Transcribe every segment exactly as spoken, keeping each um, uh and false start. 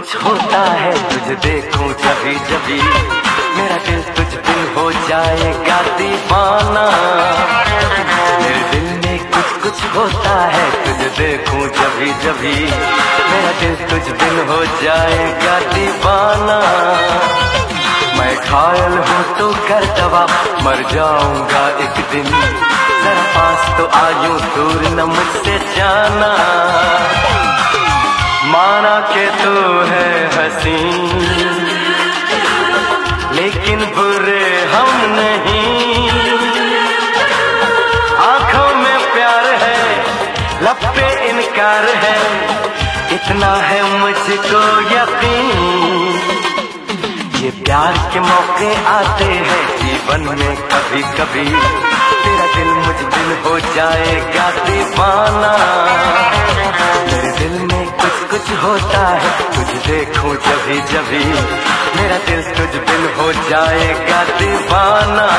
कुछ होता है तुझे देखूं जभी जभी, मेरा दिल तुझ बिन हो जाएगा दीवाना। मेरे दिल में कुछ कुछ होता है तुझे देखूं जभी जभी, मेरा दिल तुझ बिन हो जाएगा दीवाना। मैं घायल हूँ तो कर दवा, मर जाऊंगा एक दिन, जरा पास तो आयूं दूर न मुझसे जाना। माना के तू है हंसी, लेकिन बुरे हम नहीं। आंखों में प्यार है, लब पे इनकार है, इतना है मुझको यकीन। ये प्यार के मौके आते हैं जीवन में कभी कभी, तेरा दिल मुझ बिन हो जाएगा दीवाना। मेरे दिल में कुछ कुछ होता है तुझे देखूं जभी जभी, मेरा दिल तुझ बिन हो जाएगा दीवाना।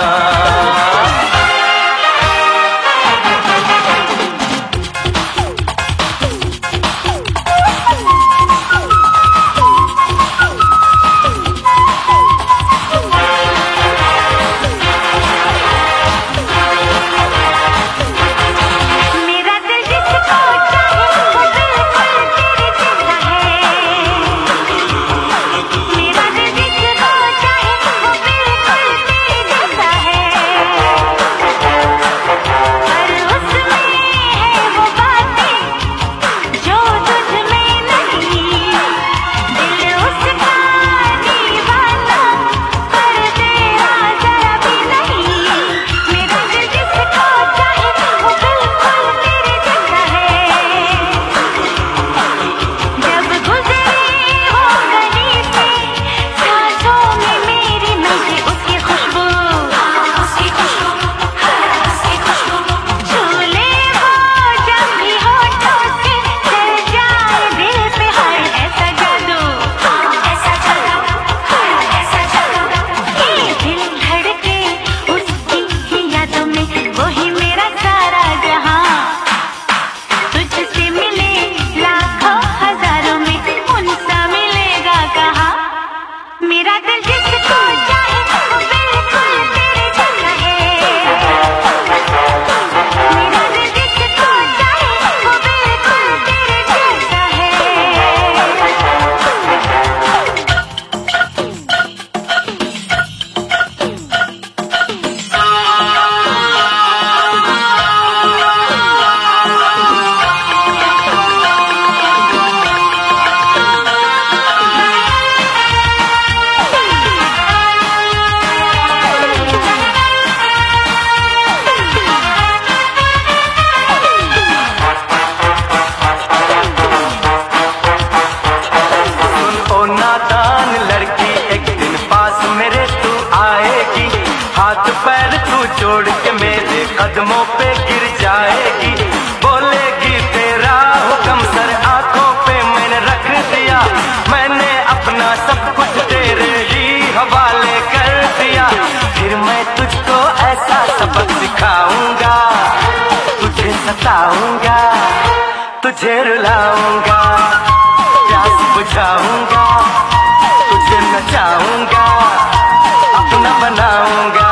छोड़ के मेरे कदमों पे गिर जाएगी, बोलेगी तेरा हुक्म सर आंखों पे मैंने रख दिया। मैंने अपना सब कुछ तेरे ही हवाले कर दिया। फिर मैं तुझको ऐसा सबक सिखाऊंगा, तुझे सताऊंगा, तुझे रुलाऊंगा, प्यास बुझाऊंगा, तुझे नचाऊंगा, अपना बनाऊंगा।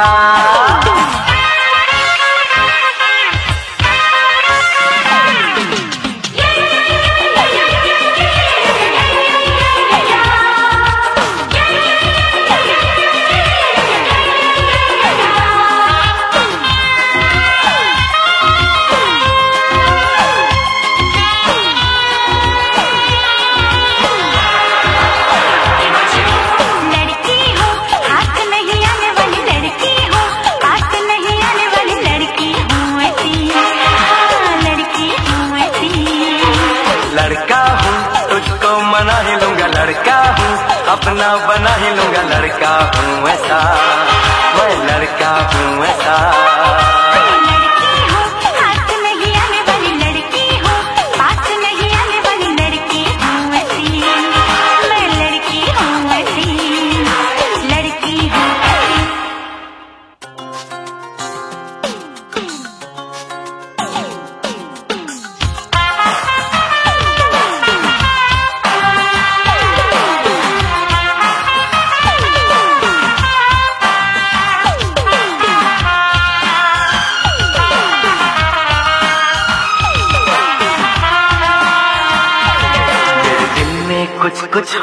लड़का हूँ तुझको मना ही लूंगा, लड़का हूँ अपना बना ही लूंगा, लड़का हूँ ऐसा, मैं लड़का हूँ ऐसा।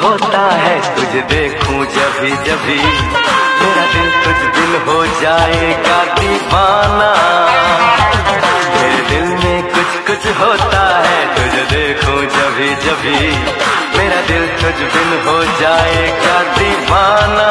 होता है तुझे देखूं जभी जभी, मेरा दिल तुझ बिन हो जाएगा दीवाना। मेरे दिल में कुछ कुछ होता है तुझे देखूं जभी जभी, मेरा दिल तुझ बिन हो जाएगा दीवाना।